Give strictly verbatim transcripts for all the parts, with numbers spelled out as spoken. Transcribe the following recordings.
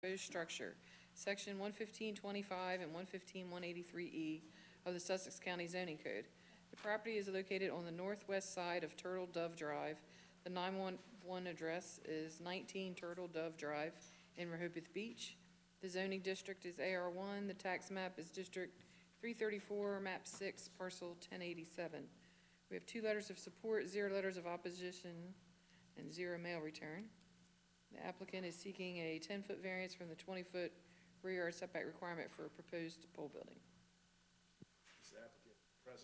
proposed structure, section one fifteen twenty-five and one fifteen one eighty-three E of the Sussex County zoning code. The property is located on the northwest side of Turtle Dove Drive. The nine one one address is nineteen Turtle Dove Drive in Rehoboth Beach. The zoning district is A R one. The tax map is District three thirty-four, map six, parcel ten eighty-seven. We have two letters of support, zero letters of opposition, and zero mail return. The applicant is seeking a ten-foot variance from the twenty-foot rear yard setback requirement for a proposed pole building. Is the applicant present?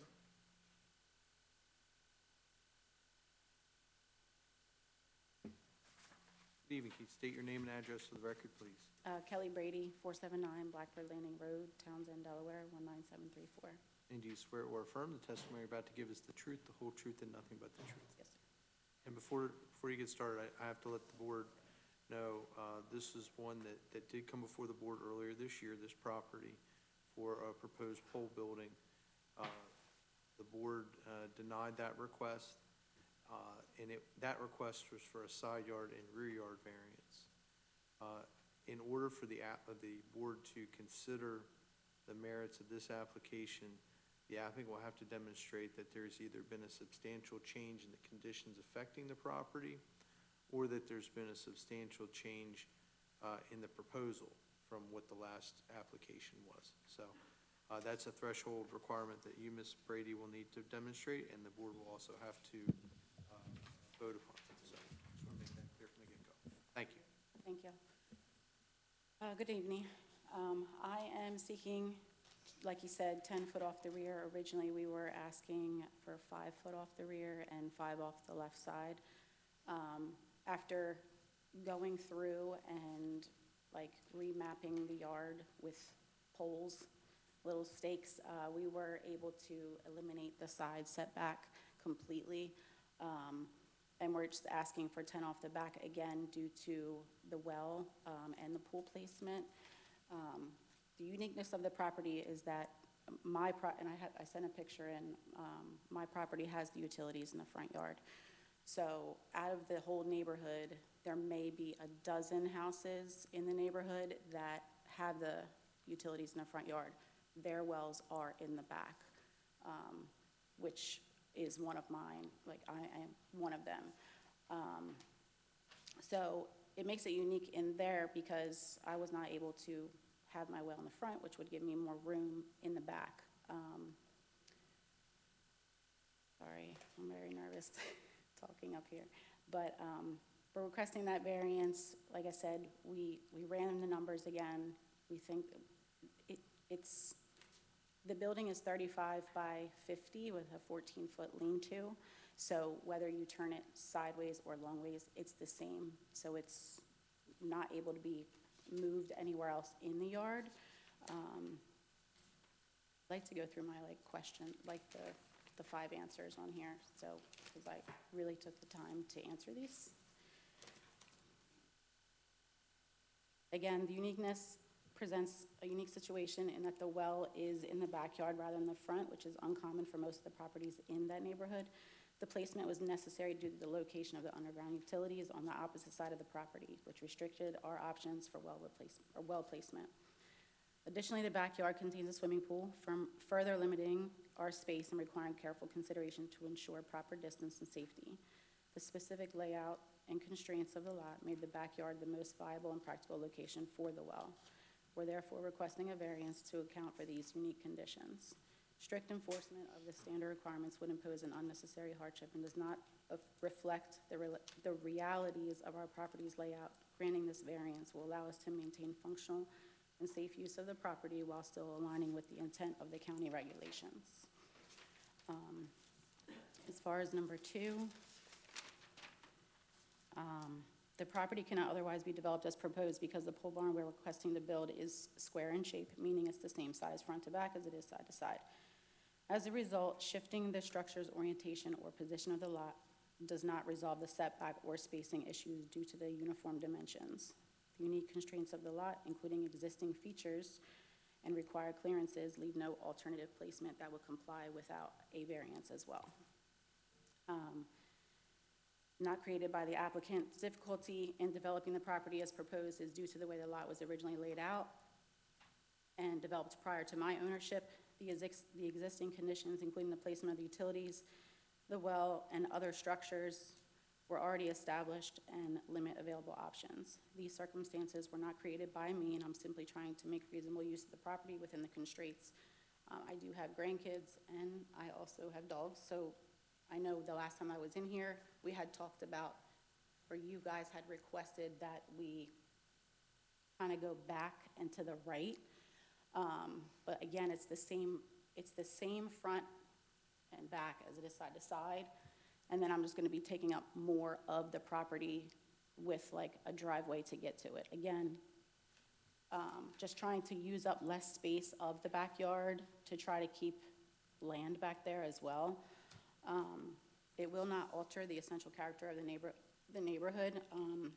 Good evening. Can you state your name and address for the record, please? Uh, Kelly Brady, four seventy-nine Blackbird Landing Road, Townsend, Delaware, one nine seven three four. And do you swear or affirm the testimony you're about to give is the truth, the whole truth, and nothing but the truth? Yes, sir. And before, before you get started, I, I have to let the board know, uh, this is one that, that did come before the board earlier this year, this property, for a proposed pole building. Uh, the board, uh, denied that request, uh, and it, that request was for a side yard and rear yard variance. Uh, in order for the app, of the board to consider the merits of this application, the applicant will have to demonstrate that there's either been a substantial change in the conditions affecting the property, or that there's been a substantial change uh, in the proposal from what the last application was. So uh, that's a threshold requirement that you, Miz Brady, will need to demonstrate, and the board will also have to uh, vote upon it. So I just want to make that clear from the get-go. Thank you. Thank you. Uh, good evening. Um, I am seeking, like you said, ten foot off the rear. Originally, we were asking for five foot off the rear and five off the left side. Um, after going through and like remapping the yard with poles, little stakes, uh, we were able to eliminate the side setback completely. Um, and we're just asking for ten off the back again due to the well um, and the pool placement. Um, the uniqueness of the property is that my pro and I, had, I sent a picture in, um, my property has the utilities in the front yard. So out of the whole neighborhood, there may be a dozen houses in the neighborhood that have the utilities in the front yard. Their wells are in the back, um, which is one of mine. Like I am one of them. Um, so it makes it unique in there because I was not able to have my well in the front, which would give me more room in the back. Um, sorry, I'm very nervous talking up here. But um, we're requesting that variance. Like I said, we, we ran the numbers again. We think it, it's, the building is thirty-five by fifty with a fourteen foot lean-to. So whether you turn it sideways or long ways, it's the same. So it's not able to be moved anywhere else in the yard. Um, I'd like to go through my like question, like the, the five answers on here. So, because I really took the time to answer these. Again, the uniqueness presents a unique situation in that the well is in the backyard rather than the front, which is uncommon for most of the properties in that neighborhood. The placement was necessary due to the location of the underground utilities on the opposite side of the property, which restricted our options for well replacement or well placement. Additionally, the backyard contains a swimming pool, from further limiting our space and requiring careful consideration to ensure proper distance and safety. The specific layout and constraints of the lot made the backyard the most viable and practical location for the well. We're therefore requesting a variance to account for these unique conditions. Strict enforcement of the standard requirements would impose an unnecessary hardship and does not reflect the, re the realities of our property's layout. Granting this variance will allow us to maintain functional and safe use of the property while still aligning with the intent of the county regulations. Um, as far as number two, um, the property cannot otherwise be developed as proposed because the pole barn we're requesting to build is square in shape, meaning it's the same size front to back as it is side to side. As a result, shifting the structure's orientation or position of the lot does not resolve the setback or spacing issues due to the uniform dimensions. The unique constraints of the lot, including existing features and required clearances, leave no alternative placement that would comply without a variance as well. Um, not created by the applicant. Difficulty in developing the property as proposed is due to the way the lot was originally laid out and developed prior to my ownership. The exis- the existing conditions, including the placement of the utilities, the well, and other structures were already established and limit available options. These circumstances were not created by me, and I'm simply trying to make reasonable use of the property within the constraints. Um, I do have grandkids, and I also have dogs, so I know the last time I was in here, we had talked about, or you guys had requested that we kind of go back and to the right. Um, but again, it's the same, it's the same front and back as it is side to side. And then I'm just gonna be taking up more of the property with like a driveway to get to it. Again, um, just trying to use up less space of the backyard to try to keep land back there as well. Um, it will not alter the essential character of the neighbor, the neighborhood. Um,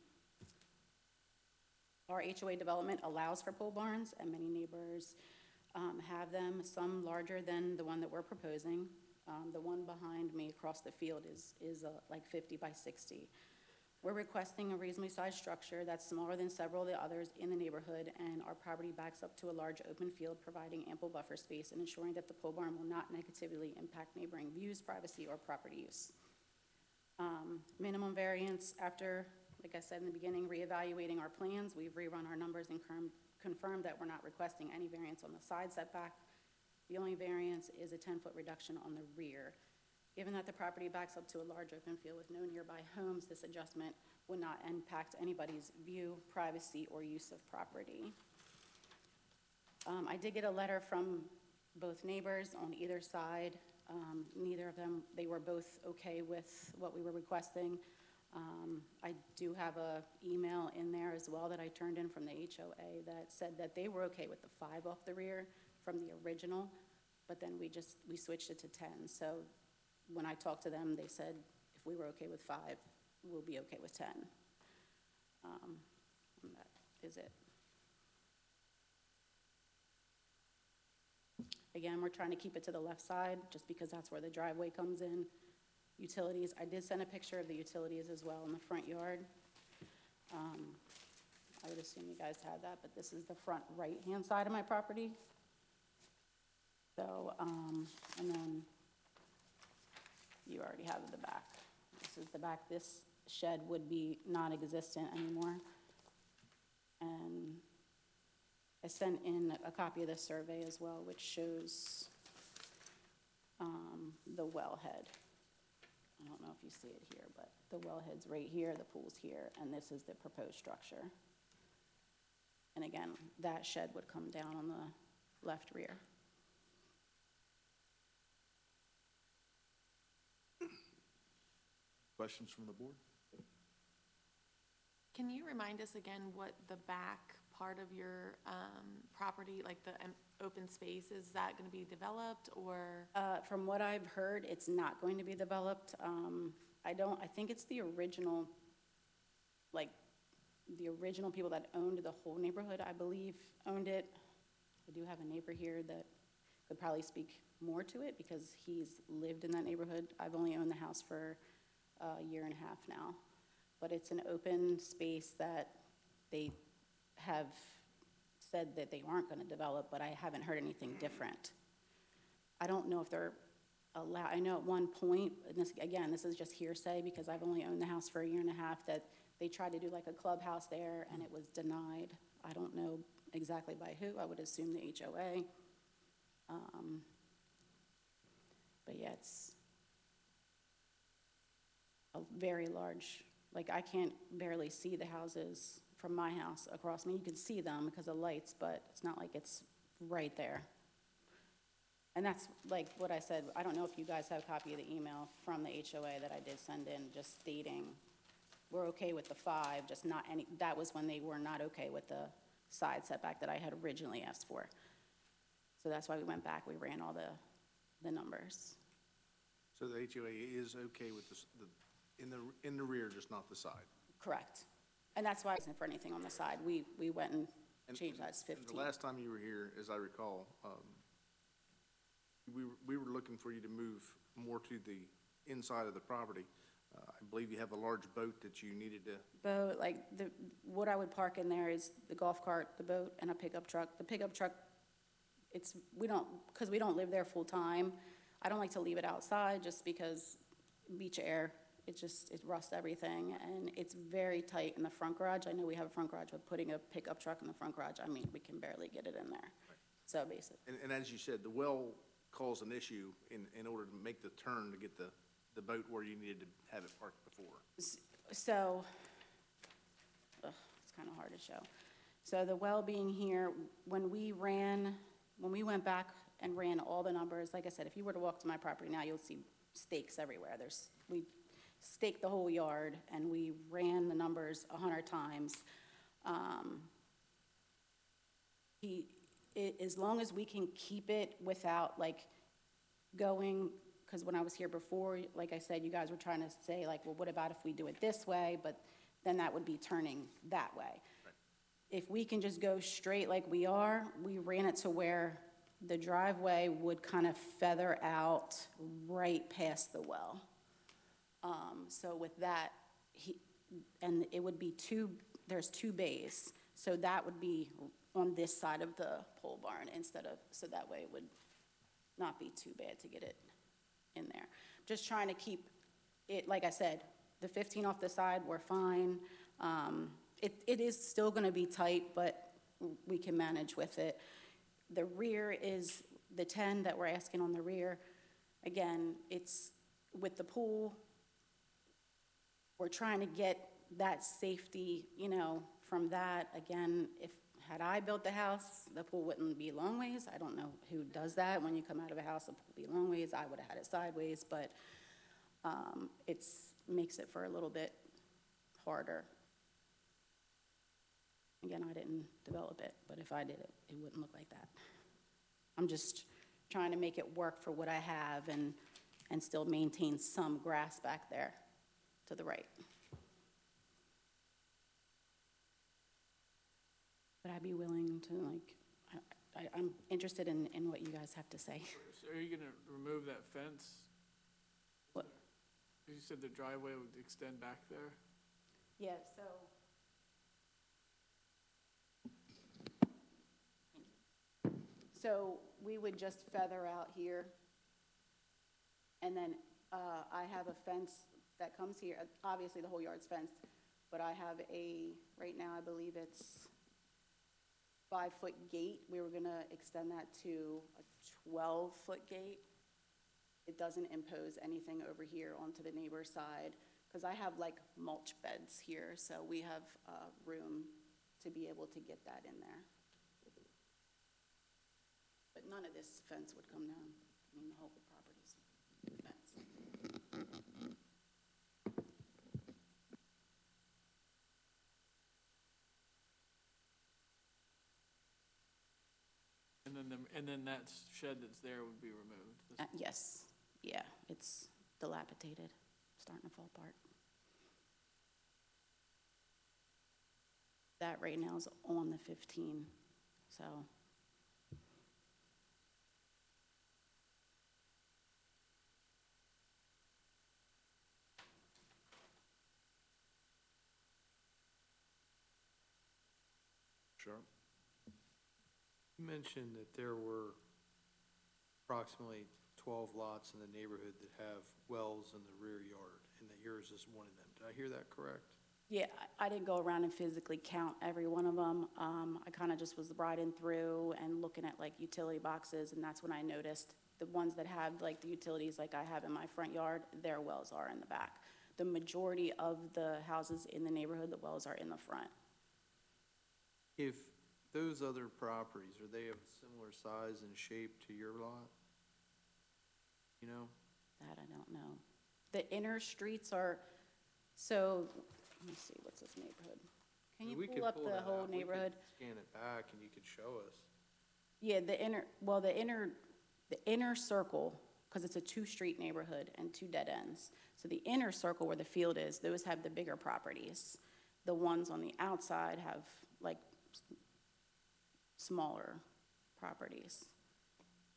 our H O A development allows for pole barns, and many neighbors um, have them, some larger than the one that we're proposing. Um, the one behind me across the field is, is uh, like fifty by sixty. We're requesting a reasonably sized structure that's smaller than several of the others in the neighborhood, and our property backs up to a large open field, providing ample buffer space and ensuring that the pole barn will not negatively impact neighboring views, privacy, or property use. Um, minimum variance, after, like I said in the beginning, reevaluating our plans, we've rerun our numbers and confirmed confirmed that we're not requesting any variance on the side setback. The only variance is a ten-foot reduction on the rear. Given that the property backs up to a large open field with no nearby homes, this adjustment would not impact anybody's view, privacy, or use of property. Um, I did get a letter from both neighbors on either side. Um, neither of them, they were both okay with what we were requesting. Um, I do have a email in there as well that I turned in from the H O A that said that they were okay with the five off the rear from the original, but then we just, we switched it to ten. So when I talked to them, they said if we were okay with five, we'll be okay with ten. Um, and that is it. Again, we're trying to keep it to the left side just because that's where the driveway comes in. Utilities, I did send a picture of the utilities as well in the front yard. Um, I would assume you guys had that, but this is the front right-hand side of my property. So, um, and then you already have the back. This is the back. This shed would be non-existent anymore. And I sent in a copy of the survey as well, which shows um, the wellhead. I don't know if you see it here, but the wellhead's right here, the pool's here, and this is the proposed structure. And again, that shed would come down on the left rear. Questions from the board? Can you remind us again what the back part of your um, property, like the um, open space, is that going to be developed or? Uh, from what I've heard, it's not going to be developed. Um, I don't, I think it's the original, like, the original people that owned the whole neighborhood, I believe, owned it. I do have a neighbor here that could probably speak more to it because he's lived in that neighborhood. I've only owned the house for a year and a half now. But it's an open space that they have said that they aren't going to develop, but I haven't heard anything different. I don't know if they're allowed, I know at one point, and this, again, this is just hearsay because I've only owned the house for a year and a half, that they tried to do like a clubhouse there and it was denied. I don't know exactly by who. I would assume the H O A. Um, but yeah, it's a very large, like I can't barely see the houses from my house across me. You can see them because of lights, but it's not like it's right there. And that's like what I said, I don't know if you guys have a copy of the email from the H O A that I did send in, just stating we're okay with the five, just not any, that was when they were not okay with the side setback that I had originally asked for. So that's why we went back, we ran all the, the numbers. So the H O A is okay with this, the, in the, in the rear, just not the side? Correct. And that's why I wasn't for anything on the side. We, we went and And- changed that to and fifteen. The last time you were here, as I recall, um, we, were- we were looking for you to move more to the inside of the property. Uh, I believe you have a large boat that you needed to, Boat, like, the, what I would park in there is the golf cart, the boat, and a pickup truck. The pickup truck, it's, we don't, because we don't live there full-time, I don't like to leave it outside just because beach air, it just, it rusts everything, and it's very tight in the front garage. I know we have a front garage, but putting a pickup truck in the front garage, I mean, we can barely get it in there. So basic. and, and as you said, the well caused an issue in, in order to make the turn to get the, the boat where you needed to have it parked before. So, ugh, it's kind of hard to show. So the well being here, when we ran, when we went back and ran all the numbers, like I said, if you were to walk to my property now, you'll see stakes everywhere. There's, we staked the whole yard, and we ran the numbers a hundred times. Um, he, i as long as we can keep it without, like, going, because when I was here before, like I said, you guys were trying to say, like, well, what about if we do it this way? But then that would be turning that way. Right. If we can just go straight like we are, we ran it to where the driveway would kind of feather out right past the well. Um, so with that, he, and it would be two, there's two bays. So that would be on this side of the pole barn instead of, so that way it would not be too bad to get it in there. Just trying to keep it, like I said, the fifteen off the side, we're fine. Um, it, it is still gonna be tight, but we can manage with it. The rear is the ten that we're asking on the rear. Again, it's with the pool, we're trying to get that safety, you know, from that. Again, if, had I built the house, the pool wouldn't be long ways. I don't know who does that. When you come out of a house, the pool would be long ways. I would have had it sideways, but um, it's, makes it for a little bit harder. Again, I didn't develop it, but if I did it, it wouldn't look like that. I'm just trying to make it work for what I have and, and still maintain some grass back there to the right. But I'd be willing to, like, I, I, I'm interested in, in what you guys have to say. So are you gonna remove that fence? What? You said the driveway would extend back there? Yeah, so. So we would just feather out here. And then uh, I have a fence that comes here. Obviously, the whole yard's fenced, but I have a, right now, I believe it's five-foot gate. We were gonna extend that to a twelve-foot gate. It doesn't impose anything over here onto the neighbor's side, because I have like mulch beds here, so we have uh, room to be able to get that in there. But none of this fence would come down. I mean, the whole property's fenced. And then the, and then that shed that's there would be removed? This- Uh, yes, yeah, it's dilapidated, starting to fall apart. That right now is on the fifteen, so. Sure. You mentioned that there were approximately twelve lots in the neighborhood that have wells in the rear yard, and that yours is one of them. Did I hear that correct? Yeah, I I didn't go around and physically count every one of them. Um, I kind of just was riding through and looking at like utility boxes, and that's when I noticed the ones that have like the utilities like I have in my front yard, their wells are in the back. The majority of the houses in the neighborhood, the wells are in the front. If those other properties, are they of similar size and shape to your lot? You know? That I don't know. The inner streets are, so, let me see, what's this neighborhood? Can you We pull could up pull the that whole out. We could neighborhood? Scan it back and you could show us. Yeah, the inner, well, the inner, the inner circle, because it's a two-street neighborhood and two dead ends. So the inner circle where the field is, those have the bigger properties. The ones on the outside have like s- smaller properties.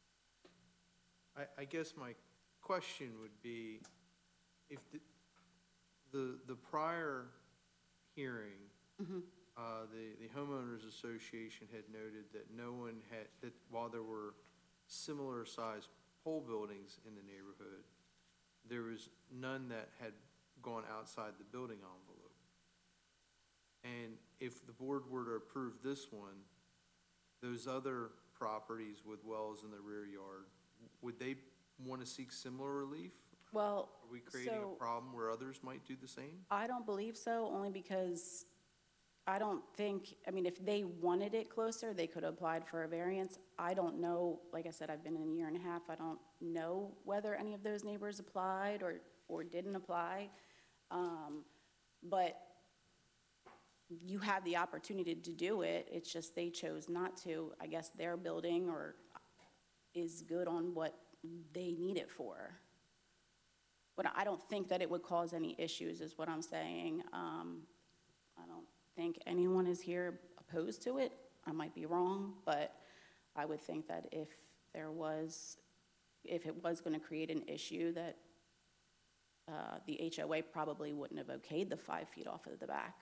I, I guess my question would be, if, the- The, the prior hearing, uh, the, the homeowners association had noted that no one had, that while there were similar sized pole buildings in the neighborhood, there was none that had gone outside the building envelope. And if the board were to approve this one, those other properties with wells in the rear yard, would they want to seek similar relief? Well, Are we creating so- a problem where others might do the same? I don't believe so, only because I don't think, I mean, if they wanted it closer, they could have applied for a variance. I don't know, like I said, I've been in a year and a half, I don't know whether any of those neighbors applied or, or didn't apply. Um, But you had the opportunity to do it, it's just they chose not to. I guess their building or is good on what they need it for. But I don't think that it would cause any issues, is what I'm saying. Um, I don't think anyone is here opposed to it. I might be wrong, but I would think that if there was, if it was gonna create an issue, that uh, the H O A probably wouldn't have okayed the five feet off of the back.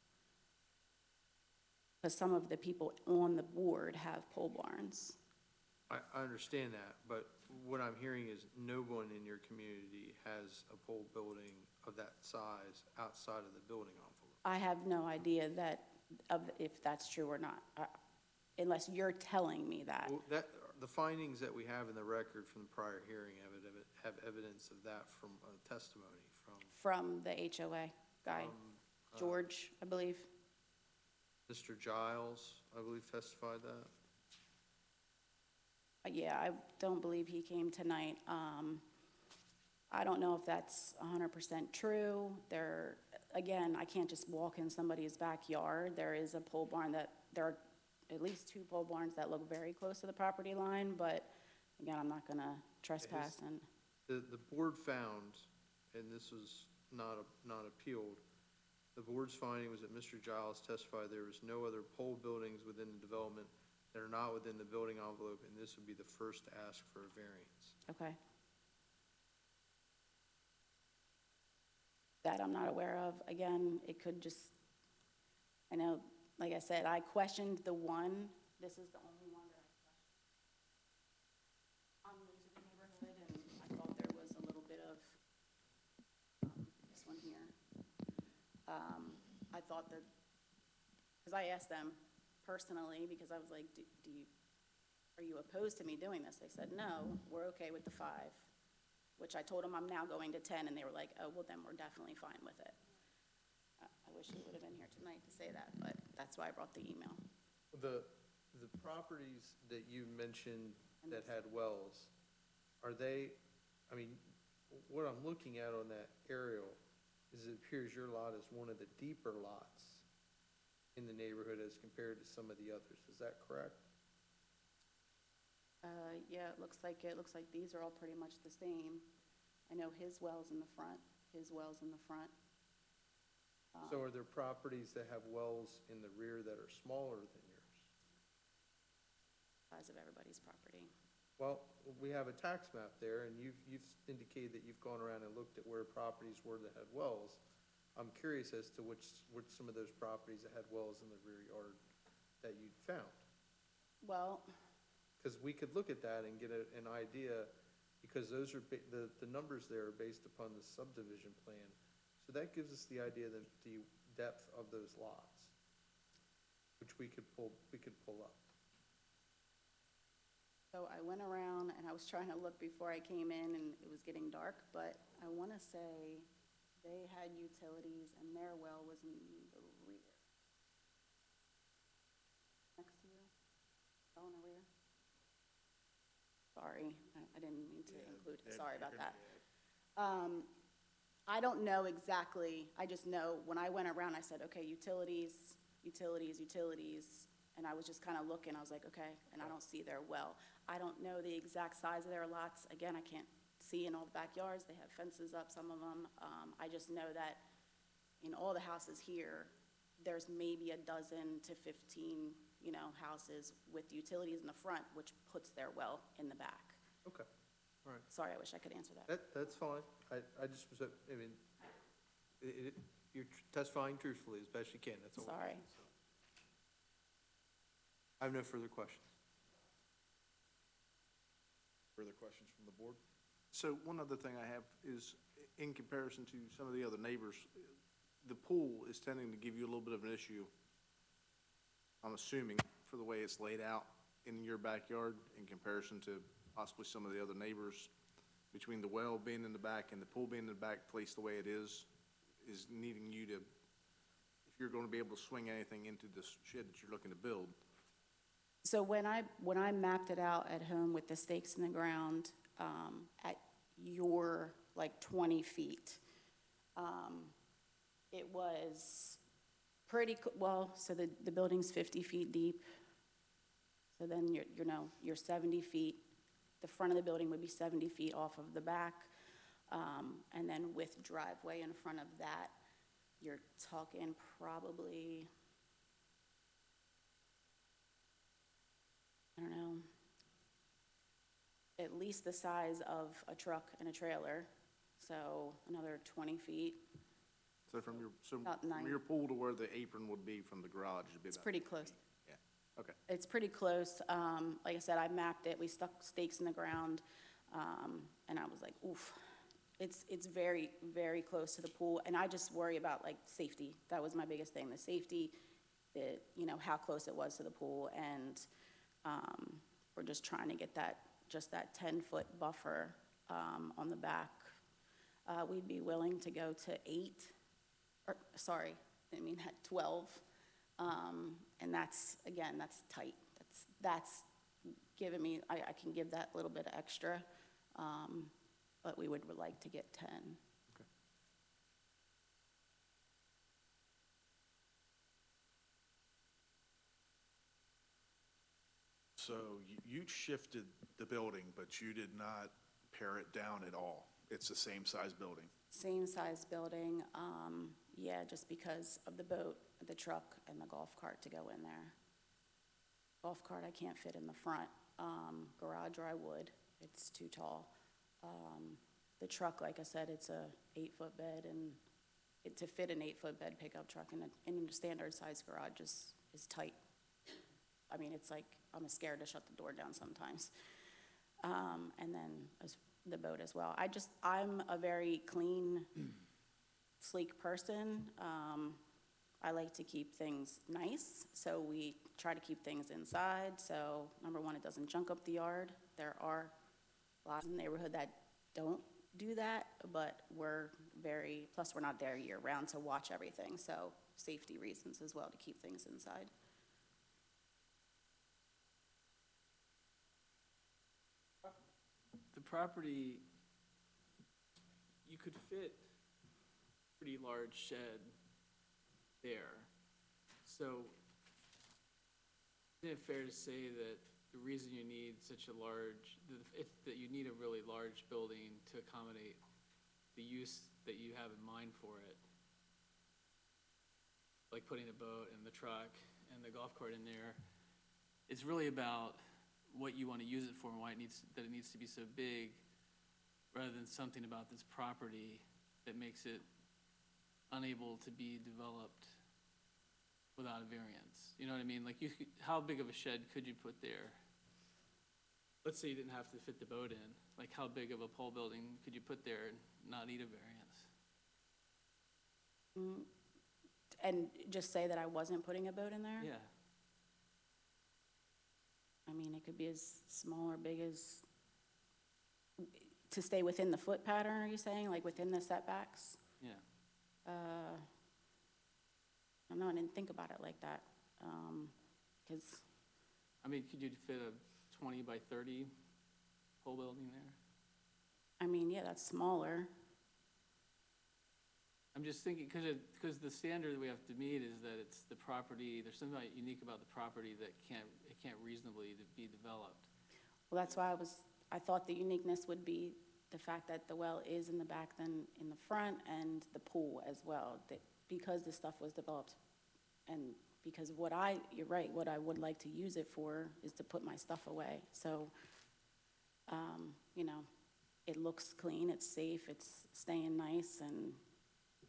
Because some of the people on the board have pole barns. I, I understand that, but what I'm hearing is no one in your community has a pole building of that size outside of the building envelope. I have no idea that, of, if that's true or not, uh, unless you're telling me that. Well, that, the findings that we have in the record from the prior hearing have, it- have evidence of that from uh, testimony from From the H O A guy, um, uh, George, I believe. Mister Giles, I believe, testified that. Uh, Yeah, I don't believe he came tonight. Um, I don't know if that's one hundred percent true. There, again, I can't just walk in somebody's backyard. There is a pole barn that, there are at least two pole barns that look very close to the property line, but again, I'm not gonna trespass and, The, the board found, and this was not, a- not appealed, the board's finding was that Mister Giles testified there was no other pole buildings within the development that are not within the building envelope, and this would be the first to ask for a variance. okay. That I'm not aware of. Again, it could just, I know, like I said, I questioned the one, this is the only one that I questioned. I'm new to the neighborhood, and I thought there was a little bit of, um, this one here. Um, I thought that, because I asked them personally, because I was like, do do you, are you opposed to me doing this? They said, no, we're okay with the five, which I told them I'm now going to ten, and they were like, oh, well, then we're definitely fine with it. Uh, I wish he would have been here tonight to say that, but that's why I brought the email. The, the properties that you mentioned that had wells, are they, I mean, what I'm looking at on that aerial is it appears your lot is one of the deeper lots in the neighborhood as compared to some of the others. Is that correct? Uh, yeah, it looks like, it looks like these are all pretty much the same. I know his well's in the front, his well's in the front. Um, So are there properties that have wells in the rear that are smaller than yours? Size of everybody's property. Well, we have a tax map there, and you've, you've indicated that you've gone around and looked at where properties were that had wells. I'm curious as to which, which some of those properties that had wells in the rear yard that you'd found. Well, Because we could look at that and get a, an idea, because those are, ba- the, the numbers there are based upon the subdivision plan. So that gives us the idea that the depth of those lots, which we could pull, we could pull up. so I went around and I was trying to look before I came in, and it was getting dark, but I want to say they had utilities and their well was in the rear. Next to you? Well, in the rear? Sorry, I, I didn't mean to include, sorry about that. Um, I don't know exactly, I just know, when I went around, I said, okay, utilities, utilities, utilities, and I was just kind of looking, I was like, okay, and I don't see their well. I don't know the exact size of their lots, again, I can't see in all the backyards, they have fences up, some of them. Um, I just know that in all the houses here, there's maybe a dozen to fifteen, you know, houses with utilities in the front, which puts their well in the back. Okay, all right. Sorry, I wish I could answer that. That, that's fine. I, I just was, I mean, It, it, you're testifying truthfully as best you can, that's all. Sorry. I have no further questions. Further questions from the board? So one other thing I have is, in comparison to some of the other neighbors, the pool is tending to give you a little bit of an issue, I'm assuming, for the way it's laid out in your backyard in comparison to possibly some of the other neighbors, between the well being in the back and the pool being in the back, placed the way it is, is needing you to, if you're gonna be able to swing anything into this shed that you're looking to build. So when I, when I mapped it out at home with the stakes in the ground, um, at your, like, twenty feet, um, it was pretty, co- well, so the, the building's fifty feet deep. So then you're, you know, you're seventy feet. The front of the building would be seventy feet off of the back. Um, and then with driveway in front of that, you're talking probably, I don't know, at least the size of a truck and a trailer, so another twenty feet. So from your, so About from nine. your pool to where the apron would be from the garage, it'd be It's about pretty close. Yeah, okay. It's pretty close. Um, like I said, I mapped it, we stuck stakes in the ground, um, and I was like, oof. It's, it's very, very close to the pool, and I just worry about, like, safety. That was my biggest thing, the safety, the, you know, how close it was to the pool, and, um, we're just trying to get that, just that ten-foot buffer, um, on the back. Uh, we'd be willing to go to eight, or, sorry, I mean, at twelve. Um, and that's, again, that's tight. That's, that's giving me, I, I can give that little bit extra, um, but we would like to get ten. So you, you shifted the building, but you did not pare it down at all. It's the same size building. Same size building, um, yeah, just because of the boat, the truck, and the golf cart to go in there. Golf cart I can't fit in the front. Um, garage or I would, it's too tall. Um, the truck, like I said, it's a eight-foot bed, and it, to fit an eight-foot bed pickup truck in a, in a standard size garage is, is tight. I mean, it's like, I'm scared to shut the door down sometimes. Um, and then as the boat as well. I just, I'm a very clean, sleek person. Um, I like to keep things nice, so we try to keep things inside. So number one, it doesn't junk up the yard. There are lots in the neighborhood that don't do that, but we're very, plus we're not there year round to watch everything. So safety reasons as well to keep things inside. The property, you could fit a pretty large shed there. So, isn't it fair to say that the reason you need such a large, that it- that you need a really large building to accommodate the use that you have in mind for it, like putting a boat and the truck and the golf cart in there, it's really about what you want to use it for and why it needs, that it needs to be so big, rather than something about this property that makes it unable to be developed without a variance. You know what I mean? Like, you, could- how big of a shed could you put there? Let's say you didn't have to fit the boat in. Like, how big of a pole building could you put there and not need a variance? Mm, and just say that I wasn't putting a boat in there? Yeah. I mean, it could be as small or big as, to stay within the foot pattern, are you saying, like within the setbacks? Yeah. Uh, I don't know, I didn't think about it like that, um, because, I mean, could you fit a twenty by thirty pole building there? I mean, yeah, that's smaller. I'm just thinking, because it, because the standard we have to meet is that it's the property, there's something unique about the property that can't, it can't reasonably be developed. Well, that's why I was, I thought the uniqueness would be the fact that the well is in the back than in the front, and the pool as well, that, because the stuff was developed. And because what I, you're right, what I would like to use it for is to put my stuff away. So, um, you know, it looks clean, it's safe, it's staying nice, and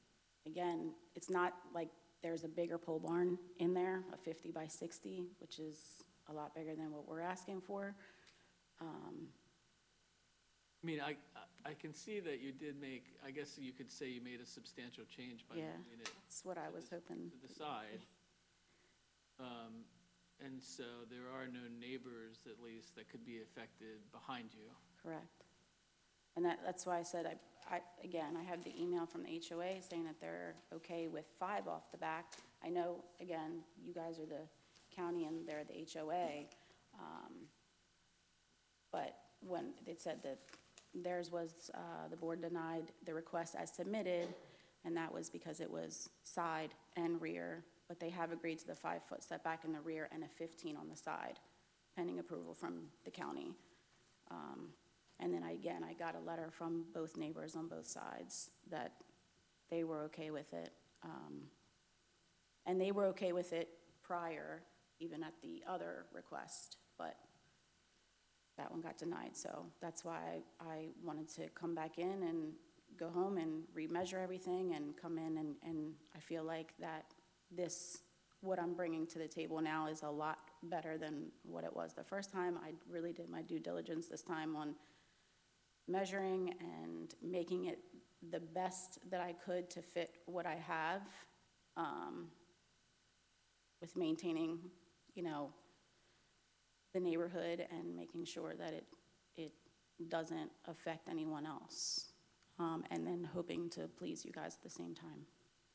again, it's not like there's a bigger pole barn in there, a fifty by sixty, which is a lot bigger than what we're asking for. Um, I mean, I, I- I can see that you did make, I guess you could say you made a substantial change by Yeah. moving it That's what I was hoping. to the side. Um, And so there are no neighbors, at least, that could be affected behind you. Correct. And that, that's why I said, I, I, again, I have the email from the H O A saying that they're okay with five off the back. I know, again, you guys are the county and they're the H O A. um, But when it said that theirs was, uh, the board denied the request as submitted, and that was because it was side and rear, but they have agreed to the five-foot setback in the rear and a fifteen on the side, pending approval from the county. Um, And then I, again, I got a letter from both neighbors on both sides that they were okay with it. Um, And they were okay with it prior, even at the other request, but that one got denied. So that's why I wanted to come back in and go home and remeasure everything and come in, and, and I feel like that this, what I'm bringing to the table now is a lot better than what it was the first time. I really did my due diligence this time on measuring and making it the best that I could to fit what I have, um, with maintaining, you know, the neighborhood and making sure that it, it doesn't affect anyone else. Um, and then hoping to please you guys at the same time.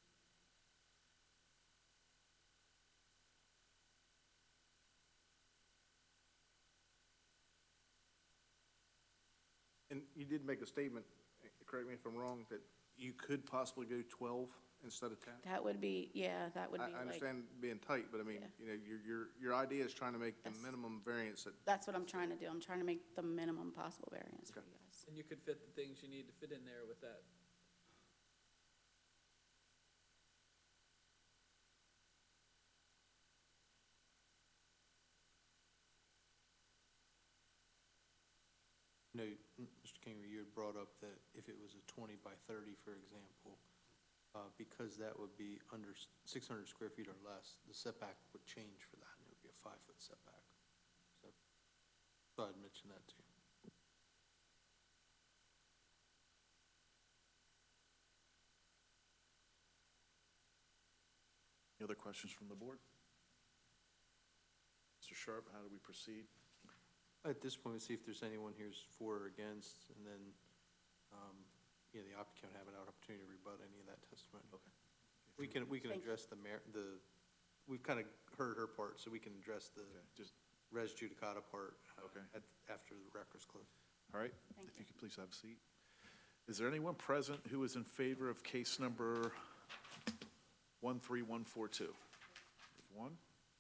And you did make a statement, correct me if I'm wrong, that you could possibly go twelve instead of ten? That would be, yeah, that would I, be I like, understand being tight, but I mean, Yeah. you know, your, your, your idea is trying to make the Yes. minimum variance that, that's what I'm trying to do. I'm trying to make the minimum possible variance for Okay. you guys. And you could fit the things you need to fit in there with that. No, Mister King, you had brought up that if it was a twenty by thirty, for example, uh, because that would be under six hundred square feet or less, the setback would change for that, and it would be a five-foot setback. So, thought I'd mention that too. Any other questions from the board? Mister Sharp, how do we proceed? At this point, we'll see if there's anyone here's for or against, and then, um, you know, the applicant would have an opportunity to rebut any of that testimony. Okay. We can, we can Thank you. address the mer, the, we've kind of heard her part, so we can address the Okay, just, res judicata part. uh, Okay. at- After the record's closed. all right. Thank If you. you could please have a seat. Is there anyone present who is in favor of case number one three one four two? One?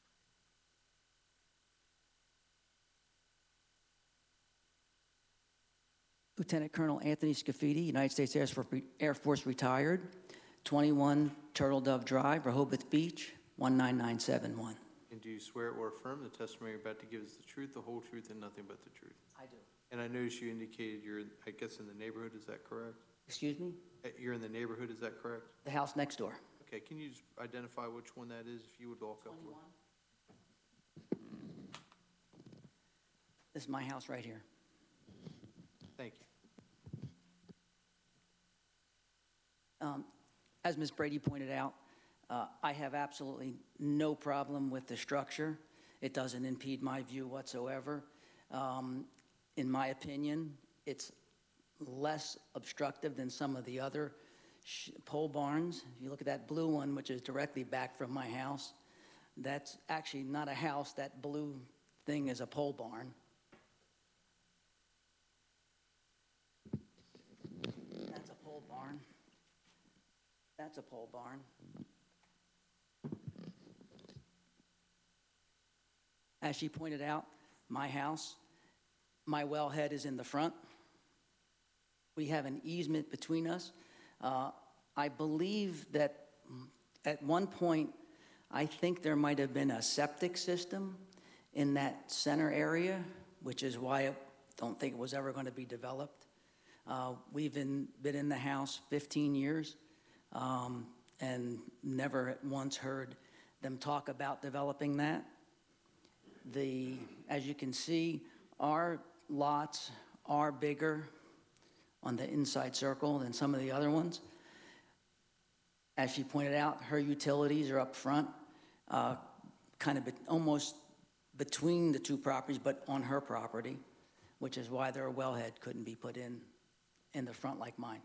Lieutenant Colonel Anthony Scafidi, United States Air Force, Air Force retired, twenty-one Turtle Dove Drive, Rehoboth Beach, one nine nine seven one. And do you swear or affirm the testimony you're about to give is the truth, the whole truth, and nothing but the truth? I do. And I noticed you indicated you're, I guess, in the neighborhood, is that correct? Excuse me? Uh, You're in the neighborhood, is that correct? The house next door. Okay, can you just identify which one that is, if you would walk up for it? This is my house right here. Thank you. Um, As Miz Brady pointed out, uh, I have absolutely no problem with the structure. It doesn't impede my view whatsoever. Um, In my opinion, it's less obstructive than some of the other sh- pole barns. If you look at that blue one, which is directly back from my house, that's actually not a house. That blue thing is a pole barn. That's a pole barn. That's a pole barn. As she pointed out, my house, my wellhead is in the front. We have an easement between us. Uh, I believe that mm, at one point, I think there might have been a septic system in that center area, which is why I don't think it was ever going to be developed. Uh, We've been, been in the house fifteen years. Um, and never once heard them talk about developing that. The, as you can see, our lots are bigger on the inside circle than some of the other ones. As she pointed out, her utilities are up front, uh, kind of be- almost between the two properties, but on her property, which is why their wellhead couldn't be put in, in the front like mine.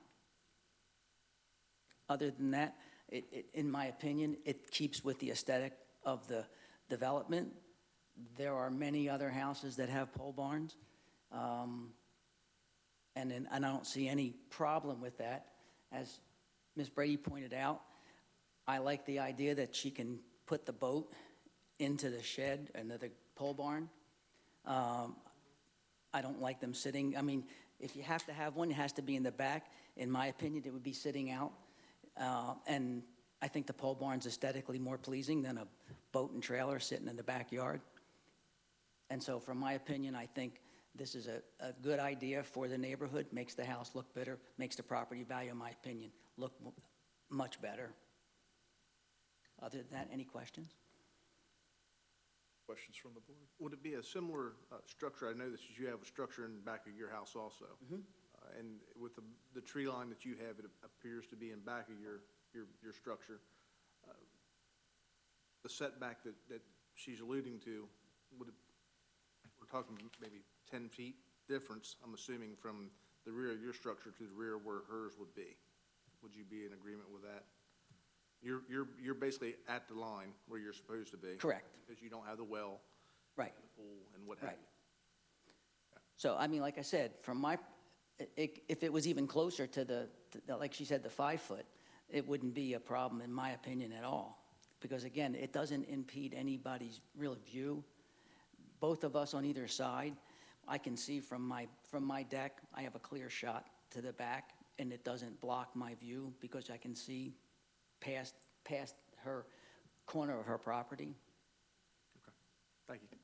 Other than that, it, it, in my opinion, it keeps with the aesthetic of the development. There are many other houses that have pole barns, um, and, then- and I don't see any problem with that. As Miz Brady pointed out, I like the idea that she can put the boat into the shed, into the pole barn. Um, I don't like them sitting, I mean, if you have to have one, it has to be in the back. In my opinion, it would be sitting out. Uh, and I think the pole barn's aesthetically more pleasing than a boat and trailer sitting in the backyard. And so from my opinion, I think this is a, a good idea for the neighborhood, makes the house look better, makes the property value, in my opinion, look m- much better. Other than that, any questions? Questions from the board? Would it be a similar uh, structure? I know that you have a structure in the back of your house also. Uh, And with the, the tree line that you have, it appears to be in back of your, your, your structure. Uh, The setback that, that she's alluding to, would it, we're talking maybe ten feet difference, I'm assuming, from the rear of your structure to the rear where hers would be. Would you be in agreement with that? You're, you're, you're basically at the line where you're supposed to be. Correct. Because you don't have the well, Right. the pool, and what have Right. you. So, I mean, like I said, from my, i- if it was even closer to the, to the- like she said, the five foot, it wouldn't be a problem, in my opinion, at all. Because again, it doesn't impede anybody's real view. Both of us on either side, I can see from my, from my deck, I have a clear shot to the back, and it doesn't block my view because I can see past, past her corner of her property. Okay, thank you.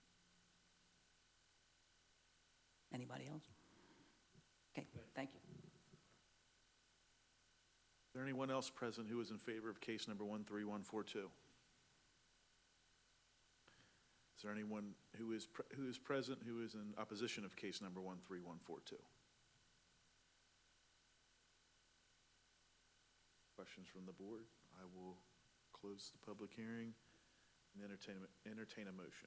Anybody else? Okay, thank you. Is there anyone else present who is in favor of case number one three one four two? Is there anyone who is, pre- who is present who is in opposition of case number one three one four two? Questions from the board? I will close the public hearing and entertain, entertain a motion.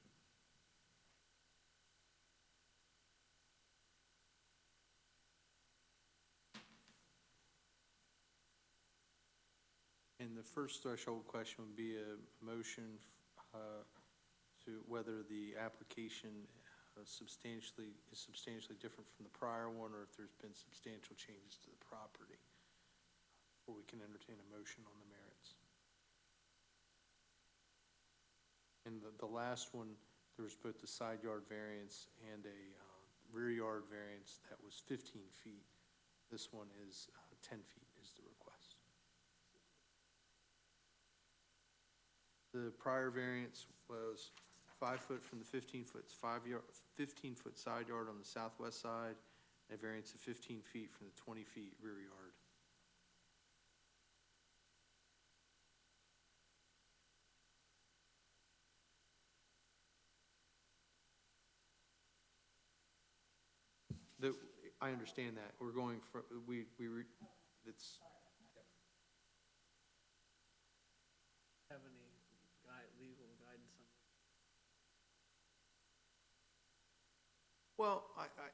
And the first threshold question would be a motion uh, to whether the application uh, substantially, is substantially different from the prior one, or if there's been substantial changes to the property, before we can entertain a motion on the merits. And the, the last one, there was both the side yard variance and a uh, rear yard variance that was fifteen feet. This one is uh, ten feet is the request. The prior variance was five foot from the fifteen foot, five yard, fifteen foot side yard on the southwest side, and a variance of fifteen feet from the twenty feet rear yard. The, I understand that. We're going for, we, we, re- it's, Have any guide, legal guidance on? well, I, I,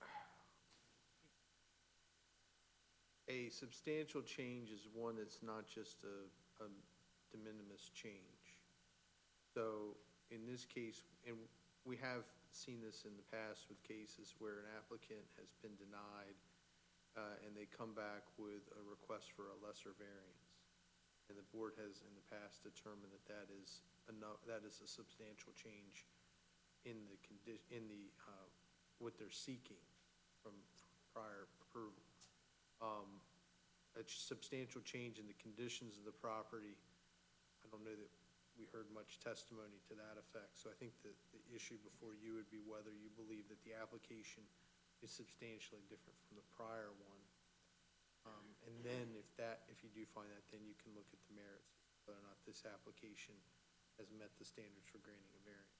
a substantial change is one that's not just a, a de minimis change. So in this case, and we have seen this in the past with cases where an applicant has been denied, uh, and they come back with a request for a lesser variance. And the board has in the past determined that that is enough, that is a substantial change in the condi, in the, uh, what they're seeking from prior approval. Um, a substantial change in the conditions of the property, I don't know that we heard much testimony to that effect. So I think that the issue before you would be whether you believe that the application is substantially different from the prior one. Um, And then if that, if you do find that, then you can look at the merits, whether or not this application has met the standards for granting a variance.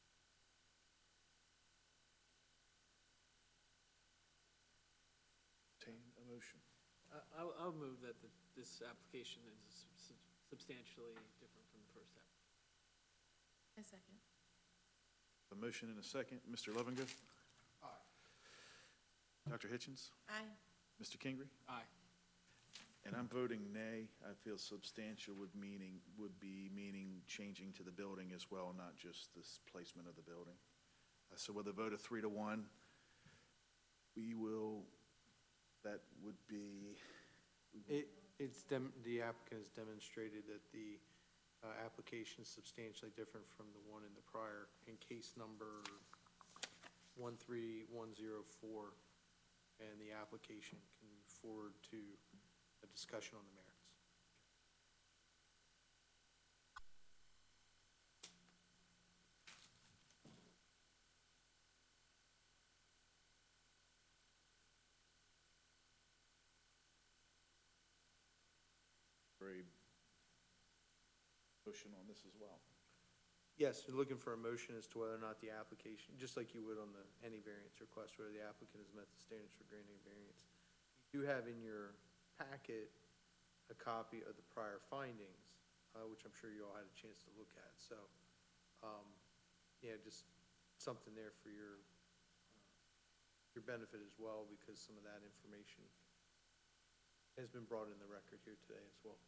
Entertain a motion. I, I'll, I'll move that the, this application is sub- substantially different from the first app. A second. A motion and a second. Mister Levingood? Aye. Doctor Hitchens? Aye. Mister Kingery? Aye. And I'm voting nay. I feel substantial would meaning, would be meaning changing to the building as well, not just this placement of the building. Uh, So with a vote of three to one, we will, that would be, It, it's dem, the applicant has demonstrated that the, uh, application is substantially different from the one in the prior, in case number one three one zero four, and the application can move forward to a discussion on the merits. for a motion on this as well. Yes, you're looking for a motion as to whether or not the application, just like you would on the, any variance request, whether the applicant has met the standards for granting a variance. You do have in your packet a copy of the prior findings, uh, which I'm sure you all had a chance to look at, so, um, yeah, just something there for your, uh, your benefit as well, because some of that information has been brought in the record here today as well.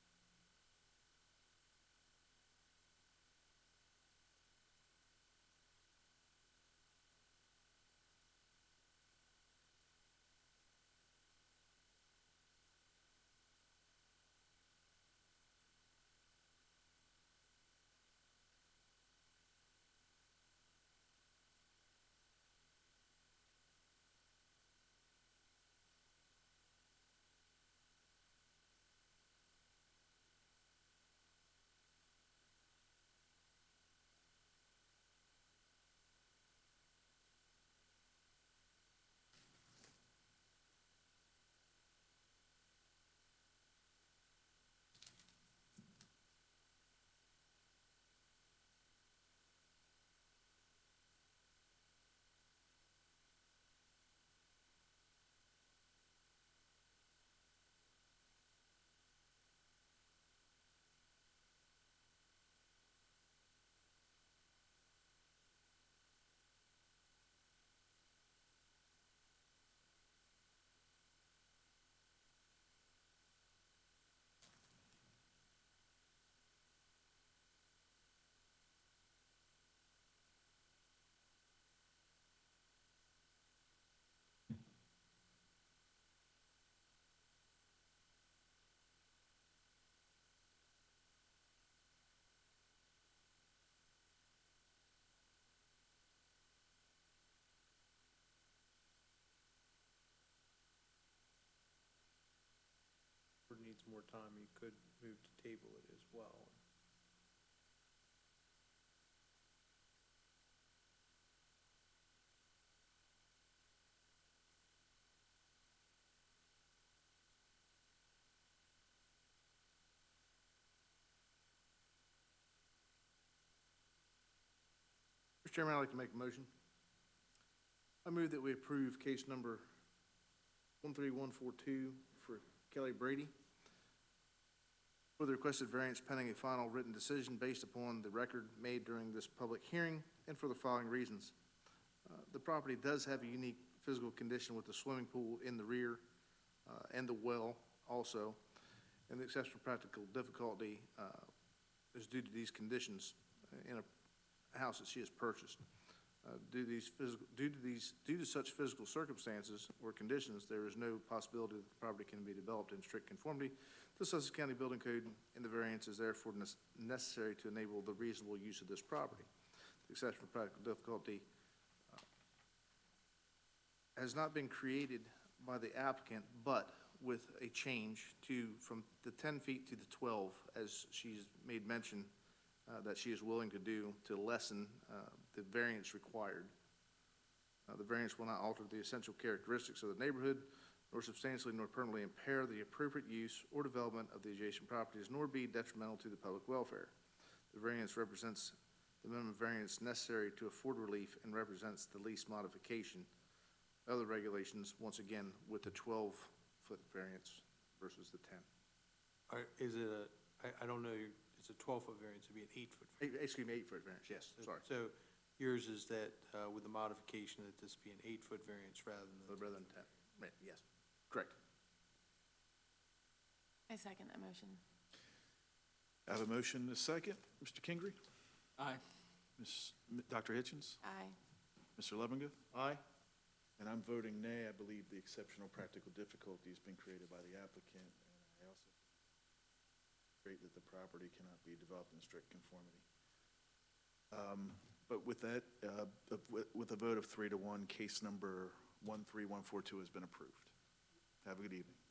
Board needs more time, you could move to table it as well. Mister Chairman, I'd like to make a motion. I move that we approve case number one three one four two for Kelly Brady for the requested variance pending a final written decision based upon the record made during this public hearing and for the following reasons. Uh, The property does have a unique physical condition with the swimming pool in the rear uh, and the well also, and the exceptional practical difficulty uh, is due to these conditions in a house that she has purchased. Uh, Due to these physical, due to these, due to such physical circumstances or conditions, there is no possibility that the property can be developed in strict conformity to the Sussex County Building Code, and the variance is therefore nes- necessary to enable the reasonable use of this property. The exceptional practical difficulty uh, has not been created by the applicant, but with a change to, from the ten feet to the twelve, as she's made mention uh, that she is willing to do to lessen uh, the variance required. Uh, The variance will not alter the essential characteristics of the neighborhood, nor substantially nor permanently impair the appropriate use or development of the adjacent properties, nor be detrimental to the public welfare. The variance represents the minimum variance necessary to afford relief and represents the least modification of the regulations, once again, with the twelve-foot variance versus the ten. Are- Is it a, I, I don't know, it's a twelve-foot variance, it'd be an eight-foot variance. Eight- Excuse me, eight-foot variance, yes, sorry, So yours is that, uh, with the modification that this be an eight-foot variance rather than the rather than ten, right, yes, correct. I second that motion. I have a motion and a second. Mister Kingery? Aye. Miz Doctor Hitchens? Aye. Mister Levengood? Aye. And I'm voting nay. I believe the exceptional practical difficulty has been created by the applicant, and I also agree that the property cannot be developed in strict conformity. Um, But with that, uh, with with a vote of three to one, case number one three one four two has been approved. Have a good evening.